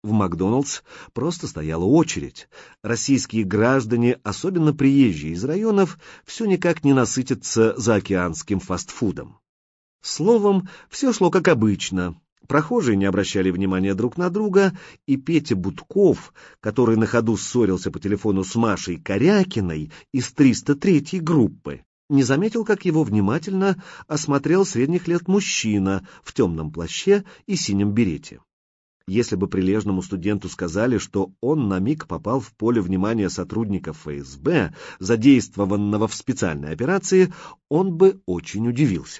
В Макдоналдс просто стояла очередь. Российские граждане, особенно приезжие из районов, все никак не насытятся заокеанским фастфудом. Словом, все шло как обычно. Прохожие не обращали внимания друг на друга, и Петя Будков, который на ходу ссорился по телефону с Машей Корякиной из 303-й группы, не заметил, как его внимательно осмотрел средних лет мужчина в темном плаще и синем берете. Если бы прилежному студенту сказали, что он на миг попал в поле внимания сотрудников ФСБ, задействованного в специальной операции, он бы очень удивился.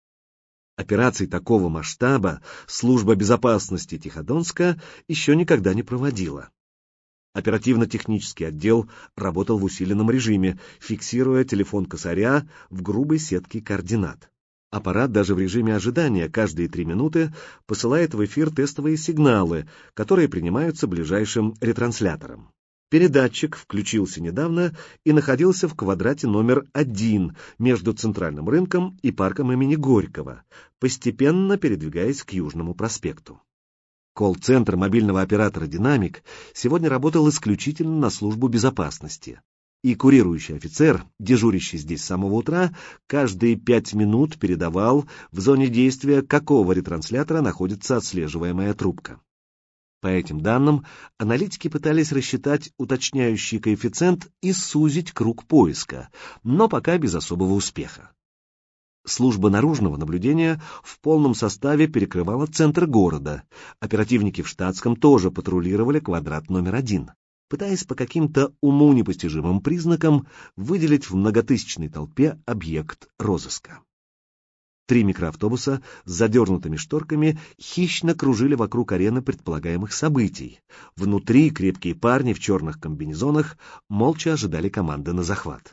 Операций такого масштаба Служба безопасности Тиходонска еще никогда не проводила. Оперативно-технический отдел работал в усиленном режиме, фиксируя телефон косаря в грубой сетке координат. Аппарат даже в режиме ожидания каждые 3 минуты посылает в эфир тестовые сигналы, которые принимаются ближайшим ретранслятором. Передатчик включился недавно и находился в квадрате номер 1 между Центральным рынком и парком имени Горького, постепенно передвигаясь к Южному проспекту. Колл-центр мобильного оператора «Динамик» сегодня работал исключительно на службу безопасности. И курирующий офицер, дежурящий здесь с самого утра, каждые 5 минут передавал, в зоне действия какого ретранслятора находится отслеживаемая трубка. По этим данным, аналитики пытались рассчитать уточняющий коэффициент и сузить круг поиска, но пока без особого успеха. Служба наружного наблюдения в полном составе перекрывала центр города. Оперативники в штатском тоже патрулировали квадрат номер 1. Пытаясь по каким-то уму непостижимым признакам выделить в многотысячной толпе объект розыска. 3 микроавтобуса с задернутыми шторками хищно кружили вокруг арены предполагаемых событий. Внутри крепкие парни в черных комбинезонах молча ожидали команды на захват.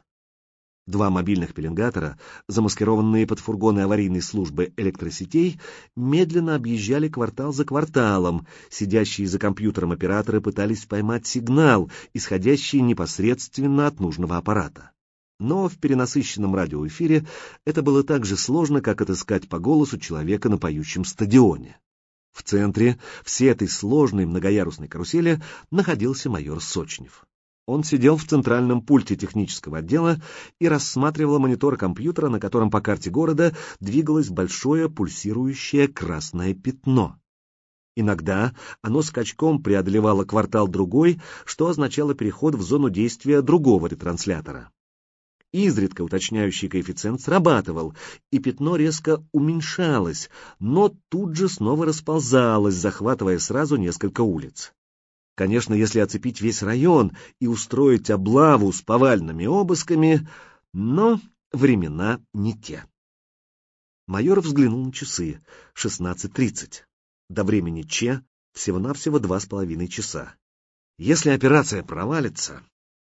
2 мобильных пеленгатора, замаскированные под фургоны аварийной службы электросетей, медленно объезжали квартал за кварталом. Сидящие за компьютером операторы пытались поймать сигнал, исходящий непосредственно от нужного аппарата. Но в перенасыщенном радиоэфире это было так же сложно, как отыскать по голосу человека на поющем стадионе. В центре всей этой сложной многоярусной карусели находился майор Сочнев. Он сидел в центральном пульте технического отдела и рассматривал монитор компьютера, на котором по карте города двигалось большое пульсирующее красное пятно. Иногда оно скачком преодолевало квартал-другой, что означало переход в зону действия другого ретранслятора. Изредка уточняющий коэффициент срабатывал, и пятно резко уменьшалось, но тут же снова расползалось, захватывая сразу несколько улиц. Конечно, если оцепить весь район и устроить облаву с повальными обысками, но времена не те. Майор взглянул на часы. 16:30. До времени Че всего-навсего 2,5 часа. Если операция провалится...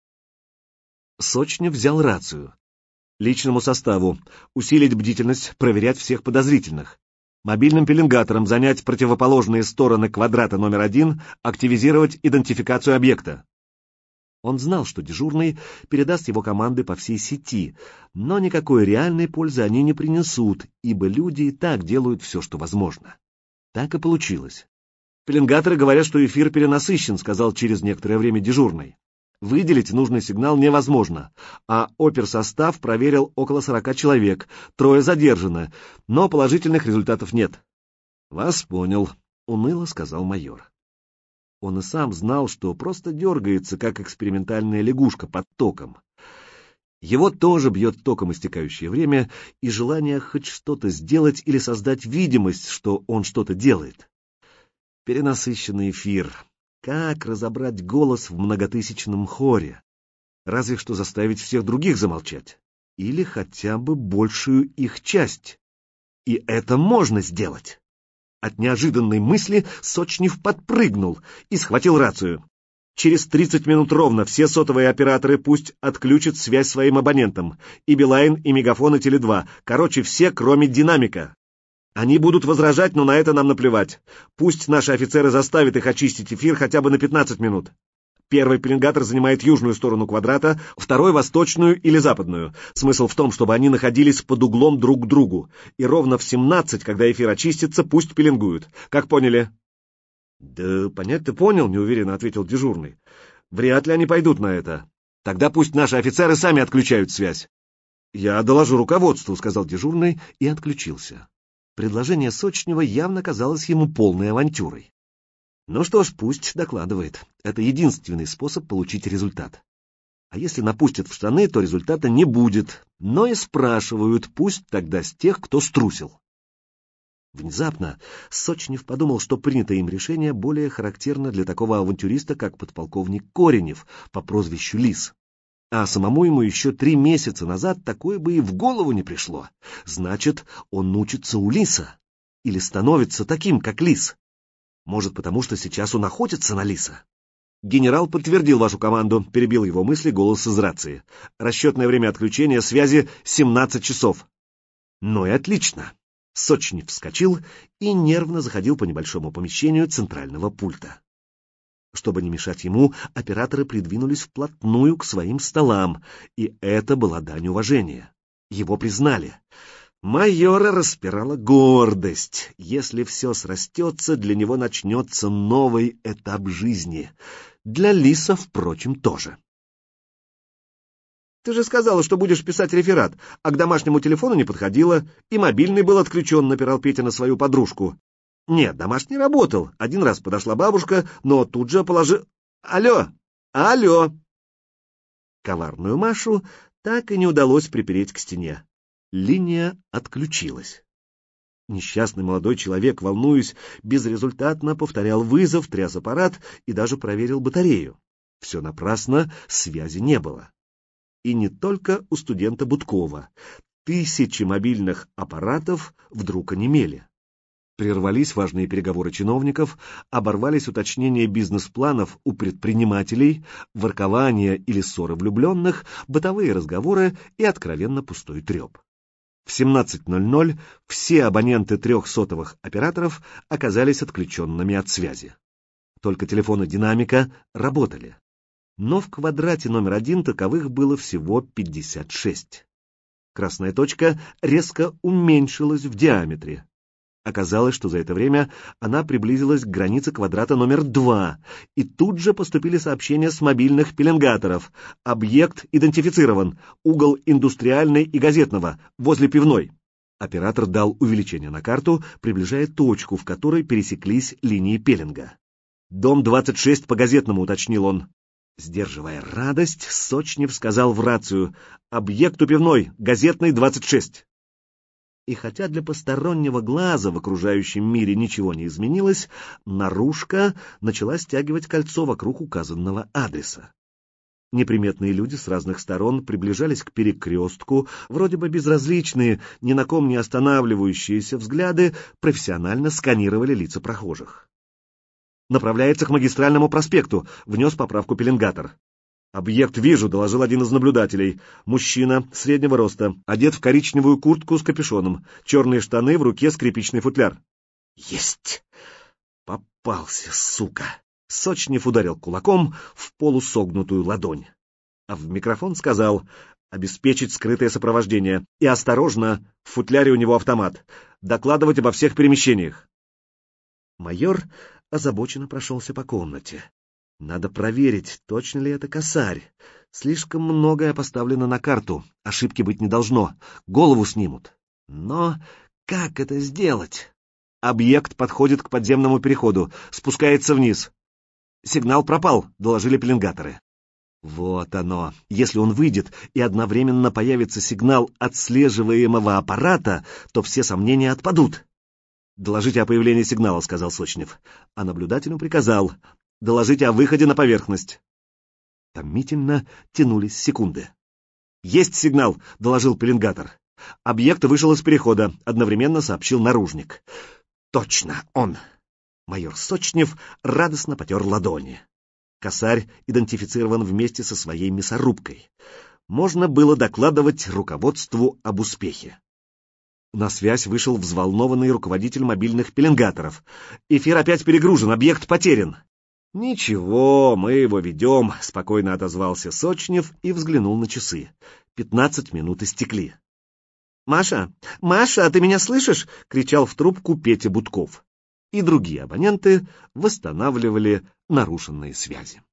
Сочнев взял рацию. Личному составу усилить бдительность, проверять всех подозрительных. Мобильным пеленгатором занять противоположные стороны квадрата номер 1, активизировать идентификацию объекта. Он знал, что дежурный передаст его команды по всей сети, но никакой реальной пользы они не принесут, ибо люди и так делают все, что возможно. Так и получилось. «Пеленгаторы говорят, что эфир перенасыщен», — сказал через некоторое время дежурный. «Выделить нужный сигнал невозможно, а оперсостав проверил около 40 человек, 3 задержано, но положительных результатов нет». «Вас понял», — уныло сказал майор. Он и сам знал, что просто дергается, как экспериментальная лягушка под током. Его тоже бьет током истекающее время и желание хоть что-то сделать или создать видимость, что он что-то делает. Перенасыщенный эфир. Как разобрать голос в многотысячном хоре? Разве что заставить всех других замолчать. Или хотя бы большую их часть. И это можно сделать. От неожиданной мысли Сочнев подпрыгнул и схватил рацию. Через 30 минут ровно все сотовые операторы пусть отключат связь своим абонентам. И Билайн, и Мегафон, и Теле2. Короче, все, кроме Динамика. Они будут возражать, но на это нам наплевать. Пусть наши офицеры заставят их очистить эфир хотя бы на 15 минут. Первый пеленгатор занимает южную сторону квадрата, второй — восточную или западную. Смысл в том, чтобы они находились под углом друг к другу. И ровно в 17, когда эфир очистится, пусть пеленгуют. Как поняли? Да понять-то понял, неуверенно ответил дежурный. Вряд ли они пойдут на это. Тогда пусть наши офицеры сами отключают связь. Я доложу руководству, сказал дежурный и отключился. Предложение Сочнева явно казалось ему полной авантюрой. Ну что ж, пусть докладывает. Это единственный способ получить результат. А если напустят в штаны, то результата не будет. Но и спрашивают, пусть тогда с тех, кто струсил. Внезапно Сочнев подумал, что принятое им решение более характерно для такого авантюриста, как подполковник Коренев по прозвищу Лис. А самому ему еще 3 месяца назад такое бы и в голову не пришло. Значит, он учится у Лиса. Или становится таким, как Лис. Может, потому что сейчас он охотится на Лиса? Генерал подтвердил вашу команду, перебил его мысли голос из рации. Расчетное время отключения связи 17 часов. Ну и отлично. Сочнев вскочил и нервно заходил по небольшому помещению центрального пульта. Чтобы не мешать ему, операторы придвинулись вплотную к своим столам, и это была дань уважения. Его признали. Майора распирала гордость. Если все срастется, для него начнется новый этап жизни. Для Лиса, впрочем, тоже. «Ты же сказала, что будешь писать реферат, а к домашнему телефону не подходила, и мобильный был отключен», — напирал Петя на свою подружку. «Нет, домашний работал. Один раз подошла бабушка, но тут же положил... Алло! Алло!» Коварную Машу так и не удалось припереть к стене. Линия отключилась. Несчастный молодой человек, волнуясь, безрезультатно повторял вызов, тряс аппарат и даже проверил батарею. Все напрасно, связи не было. И не только у студента Будкова. Тысячи мобильных аппаратов вдруг онемели. Прервались важные переговоры чиновников, оборвались уточнения бизнес-планов у предпринимателей, воркование или ссоры влюбленных, бытовые разговоры и откровенно пустой треп. В 17:00 все абоненты 3 сотовых операторов оказались отключенными от связи. Только телефоны динамика работали. Но в квадрате номер 1 таковых было всего 56. Красная точка резко уменьшилась в диаметре. Оказалось, что за это время она приблизилась к границе квадрата номер 2, и тут же поступили сообщения с мобильных пеленгаторов. Объект идентифицирован, угол Индустриальной и Газетного, возле Пивной. Оператор дал увеличение на карту, приближая точку, в которой пересеклись линии пеленга. «Дом 26 по Газетному», — уточнил он. Сдерживая радость, Сочнев сказал в рацию: «Объект у Пивной, Газетный, 26». И хотя для постороннего глаза в окружающем мире ничего не изменилось, наружка начала стягивать кольцо вокруг указанного адреса. Неприметные люди с разных сторон приближались к перекрестку, вроде бы безразличные, ни на ком не останавливающиеся взгляды профессионально сканировали лица прохожих. «Направляется к Магистральному проспекту», — внес поправку пеленгатор. «Объект вижу», — доложил один из наблюдателей. «Мужчина, среднего роста, одет в коричневую куртку с капюшоном, черные штаны, в руке скрипичный футляр». «Есть! Попался, сука!» Сочнев ударил кулаком в полусогнутую ладонь. А в микрофон сказал: «Обеспечить скрытое сопровождение. И осторожно, в футляре у него автомат. Докладывать обо всех перемещениях». Майор озабоченно прошелся по комнате. Надо проверить, точно ли это косарь. Слишком многое поставлено на карту, ошибки быть не должно, голову снимут. Но как это сделать? Объект подходит к подземному переходу, спускается вниз. «Сигнал пропал», — доложили пеленгаторы. Вот оно. Если он выйдет и одновременно появится сигнал отслеживаемого аппарата, то все сомнения отпадут. «Доложите о появлении сигнала», — сказал Сочнев. А наблюдателю приказал: «Доложите о выходе на поверхность». Томительно тянулись секунды. «Есть сигнал», — доложил пеленгатор. «Объект вышел из перехода», — одновременно сообщил наружник. «Точно он!» Майор Сочнев радостно потер ладони. Косарь идентифицирован вместе со своей мясорубкой. Можно было докладывать руководству об успехе. На связь вышел взволнованный руководитель мобильных пеленгаторов. «Эфир опять перегружен, объект потерян». «Ничего, мы его ведем», — спокойно отозвался Сочнев и взглянул на часы. 15 минут истекли. «Маша! Маша, ты меня слышишь?» — кричал в трубку Петя Будков. и другие абоненты восстанавливали нарушенные связи.